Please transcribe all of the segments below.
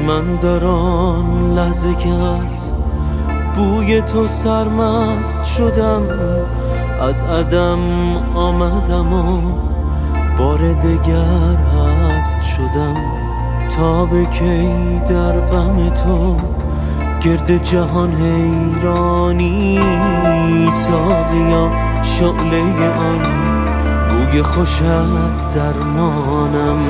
من در آن لحظه که از بوی تو سرمست شدم، از عدم آمدم و بار دگر هست شدم. تا به کی در غم تو گرد جهان حیرانی؟ ساقیا شعله آن بوی خوشت درمانم.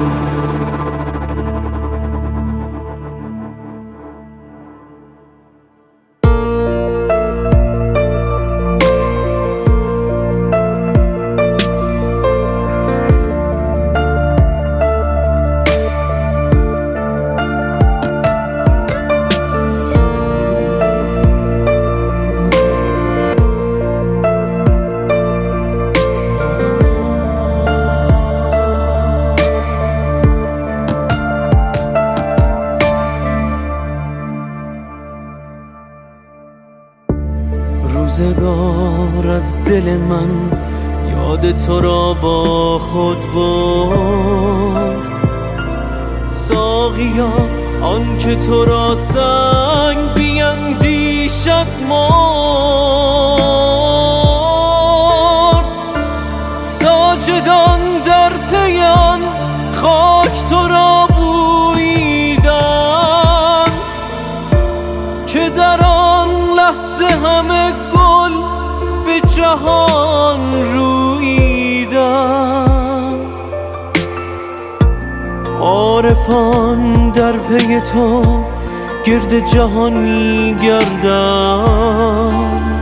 روزگار از دل من یاد تو را با خود برد. ساقیا آن که تو را سنگ بیندیشد مرد. ساجدان در پیان خاک تو را بوییدند، که در آن لحظه همه گل به جهان روییدند. عارفان در پی تو گرد جهان می‌گردند،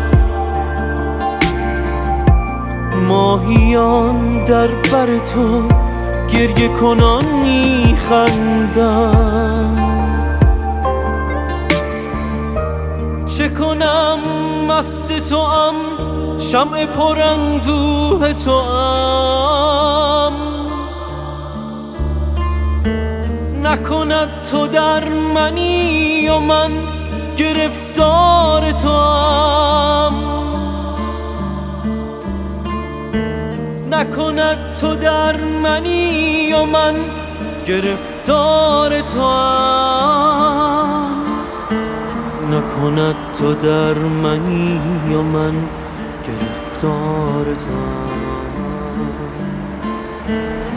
ماهیان در بر تو گریه کنان می‌خندند. چه کنم مست توام، شمع پراندوه توام، نکند تو در منی و من گرفتار توام. نکند تو در منی و من گرفتار توام. نکند تو در منی و من گرفتار توام.